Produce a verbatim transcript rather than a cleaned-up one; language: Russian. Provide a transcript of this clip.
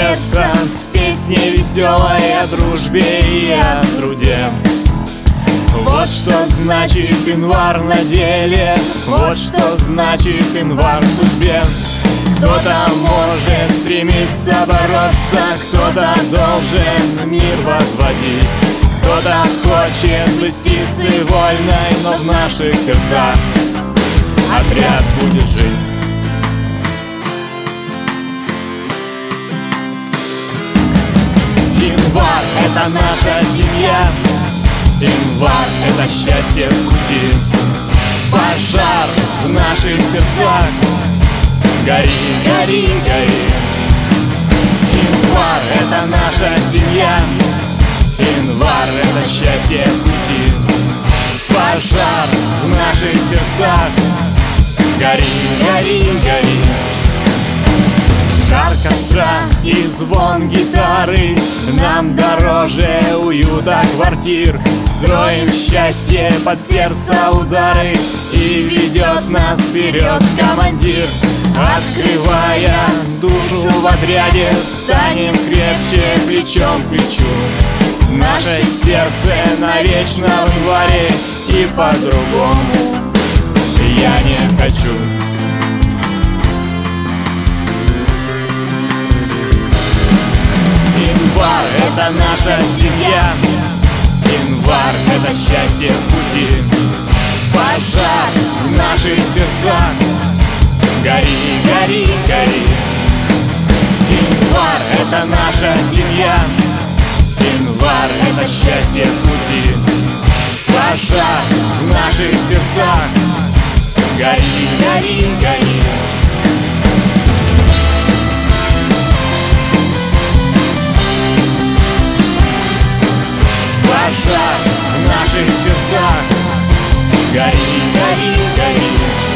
сердцем с песней веселой о дружбе и о труде. Вот что значит январь на деле, вот что значит январь в судьбе. Кто-то может стремиться бороться, кто-то должен мир возводить, кто-то хочет быть птицей вольной, но в наших сердцах отряд будет жить. Январь — это наша семья, январь — это счастье в пути. Пожар в наших сердцах, гори, гори, гори. Январь — это наша семья, январь — это счастье в пути. Пожар в наших сердцах, гори, гори, гори. Жар костра и звон гитары нам дороже уюта квартир. Строим счастье под сердце удары, и ведет нас вперед командир. Открывая душу в отряде, станем крепче плечом к плечу. Наше сердце навечно в январе, и по-другому я не хочу. Январь — это наша семья, январь — это счастье в пути. Пожар в наших сердцах, гори, гори, гори. Январь — это наша семья, январь — это счастье в пути. Пожар в наших сердцах, гори, гори, гори. Пожар в наших сердцах, гори, гори, гори.